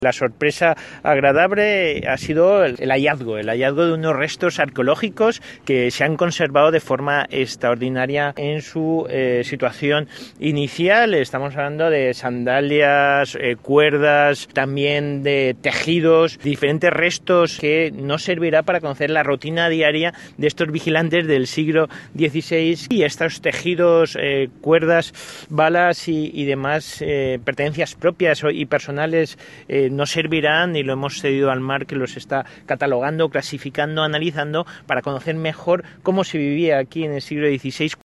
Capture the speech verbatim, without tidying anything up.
La sorpresa agradable ha sido el, el hallazgo, el hallazgo de unos restos arqueológicos que se han conservado de forma extraordinaria en su eh, situación inicial. Estamos hablando de sandalias, eh, cuerdas, también de tejidos, diferentes restos que nos servirá para conocer la rutina diaria de estos vigilantes del siglo dieciséis y estos tejidos, eh, cuerdas, balas y, y demás eh, pertenencias propias y personales eh, nos servirán, y lo hemos cedido al mar, que los está catalogando, clasificando, analizando para conocer mejor cómo se vivía aquí en el siglo dieciséis.